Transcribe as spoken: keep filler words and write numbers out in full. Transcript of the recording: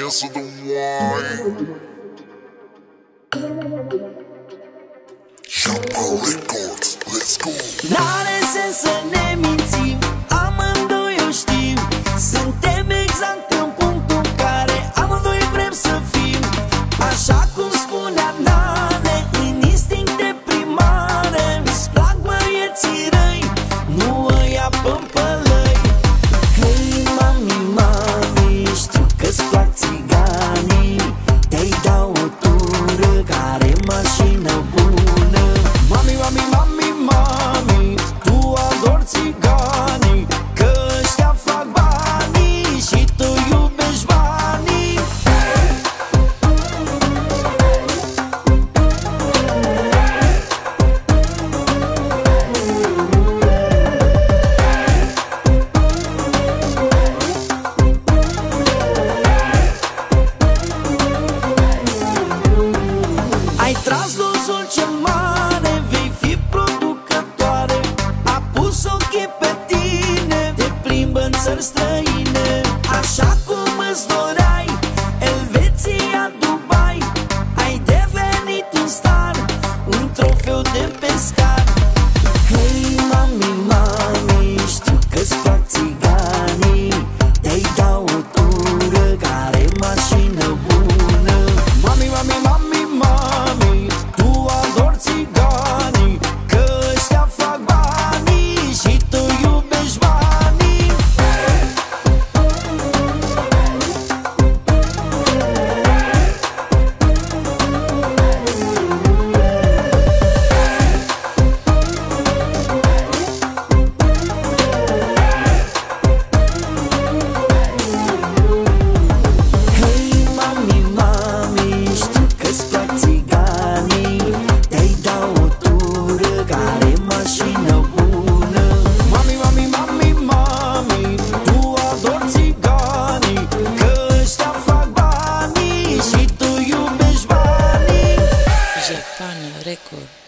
dance to the wine. Shapa Records, let's go. N-are sens să ne mințim, amândoi o știm. Suntem exact în punctul în care amândoi vrem să fim. Așa cum spunea Nane, în instincte primare. Îți plac băieții răi, nu ăia pămpălăi. Hei mami, mami, știu că-ți plac țiganii. Te-i dau o tură care mașină bună. Mami, mami, mami, mami, tu adori țiganii, că ăștia fac banii și tu iubești banii. Ai tras dosul ce mare, vei fi producătoare. A pus ochii pe tine, te plimbă în țări străine. Așa cum îți doreai, Elveția, Dubai. Ai devenit un star, un trofeu de pescar. Hei mami, mami, știu că-ți plac țiganii. Te-i dau o tură care mașină bună. Mami, mami, mami, mami, tu adori țiganii, că ăștia fac banii și tu iubești banii. Hei mami, mami, știu că-ți plac țiganii. Te-i dau o tură care mașină bună. Mami, mami, mami, mami, tu adori țiganii, că ăștia fac banii și tu iubești banii. Japan Record.